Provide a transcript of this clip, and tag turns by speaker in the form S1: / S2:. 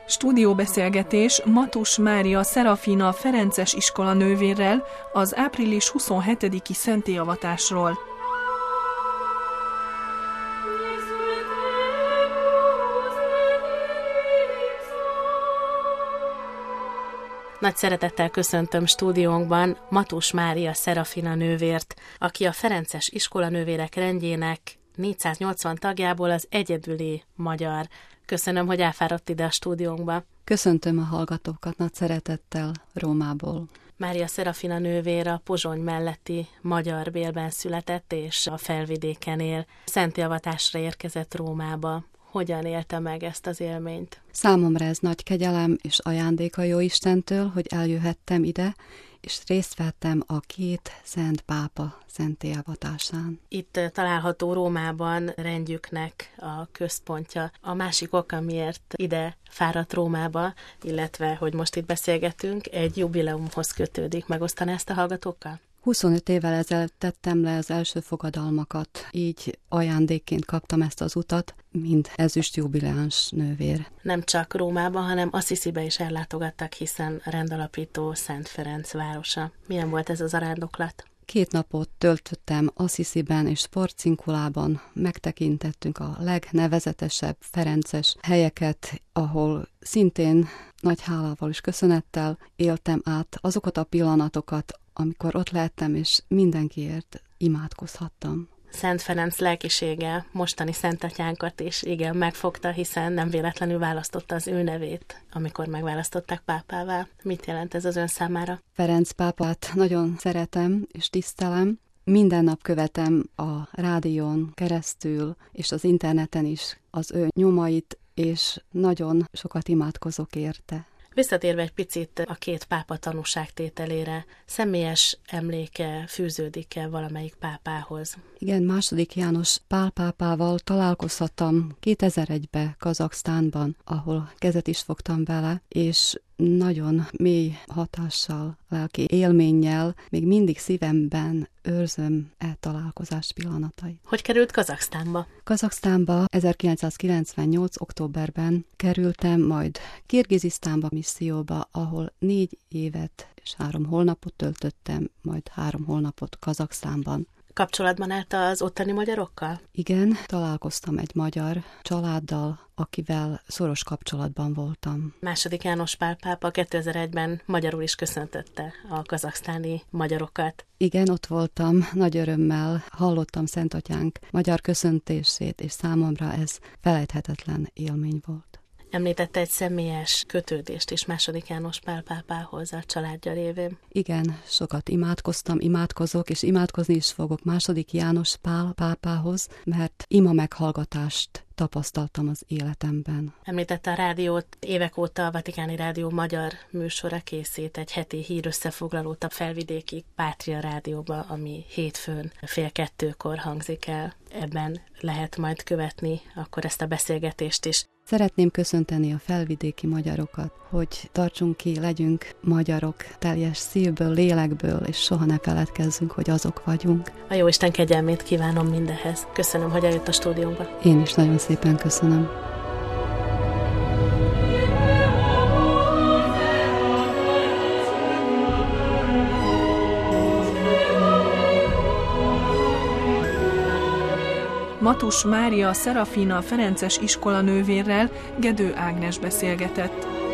S1: Stúdióbeszélgetés Matus Mária Szerafina Ferences iskola nővérrel az április 27-i szentélyavatásról.
S2: Nagy szeretettel köszöntöm stúdiónkban Matus Mária Szerafina nővért, aki a Ferences iskola nővérek rendjének 480 tagjából az egyedüli magyar. Köszönöm, hogy elfáradt ide a stúdiónkba.
S3: Köszöntöm a hallgatókat nagy szeretettel Rómából.
S2: Mária Szerafina nővér a Pozsony melletti Magyar Bélben született, és a Felvidéken él. Szentélyavatásra érkezett Rómába. Hogyan élte meg ezt az élményt?
S3: Számomra ez nagy kegyelem és ajándék a Jóistentől, hogy eljöhettem ide, és részt vettem a két szent pápa szentélyavatásán.
S2: Itt található Rómában rendjüknek a központja. A másik oka, miért ide fáradt Rómába, illetve, hogy most itt beszélgetünk, egy jubileumhoz kötődik. Megosztaná ezt a hallgatókkal?
S3: 25 évvel ezelőtt tettem le az első fogadalmakat, így ajándékként kaptam ezt az utat, mint ezüst jubileáns nővér.
S2: Nem csak Rómában, hanem Assisibe is ellátogattak, hiszen rendalapító Szent Ferenc városa. Milyen volt ez az arándoklat?
S3: 2 napot töltöttem Assisiben és Porcinkulában, megtekintettünk a legnevezetesebb ferences helyeket, ahol szintén nagy hálával és köszönettel éltem át azokat a pillanatokat, amikor ott lehettem, és mindenkiért imádkozhattam.
S2: Szent Ferenc lelkisége mostani szentatyánkat is igen megfogta, hiszen nem véletlenül választotta az ő nevét, amikor megválasztották pápává. Mit jelent ez az ön számára?
S3: Ferenc pápát nagyon szeretem és tisztelem. Minden nap követem a rádión keresztül, és az interneten is az ő nyomait, és nagyon sokat imádkozok érte.
S2: Visszatérve egy picit a két pápa tanúságtételére, személyes emléke fűződik-e valamelyik pápához?
S3: Igen, II. János Pál pápával találkozhattam 2001-ben Kazaksztánban, ahol kezet is fogtam vele, és nagyon mély hatással, lelki élménnyel még mindig szívemben őrzöm találkozás pillanatai.
S2: Hogy került Kazaksztánba?
S3: Kazaksztánba 1998. októberben kerültem, majd Kirgizisztánba misszióba, ahol 4 évet és 3 hónapot töltöttem, majd 3 hónapot Kazaksztánban.
S2: Kapcsolatban állt az ottani magyarokkal?
S3: Igen, találkoztam egy magyar családdal, akivel szoros kapcsolatban voltam.
S2: II. János Pál pápa 2001-ben magyarul is köszöntötte a kazaksztáni magyarokat.
S3: Igen, ott voltam, nagy örömmel hallottam Szentatyánk magyar köszöntését, és számomra ez felejthetetlen élmény volt.
S2: Említette egy személyes kötődést is II. János Pál pápához a családja révén.
S3: Igen, sokat imádkoztam, imádkozok, és imádkozni is fogok II. János Pál pápához, mert ima meghallgatást tapasztaltam az életemben.
S2: Említette a rádiót, évek óta a Vatikáni Rádió magyar műsora készít egy heti hírösszefoglalót a Felvidéki Pátria Rádióba, ami hétfőn 13:30 hangzik el. Ebben lehet majd követni akkor ezt a beszélgetést is.
S3: Szeretném köszönteni a felvidéki magyarokat, hogy tartsunk ki, legyünk magyarok teljes szívből, lélekből, és soha ne feledkezzünk, hogy azok vagyunk.
S2: A Jóisten kegyelmét kívánom mindehhez. Köszönöm, hogy eljött a stúdióba.
S3: Én is nagyon szépen köszönöm.
S1: Matus Mária Szerafina Ferences iskola nővérrel Gedő Ágnes beszélgetett.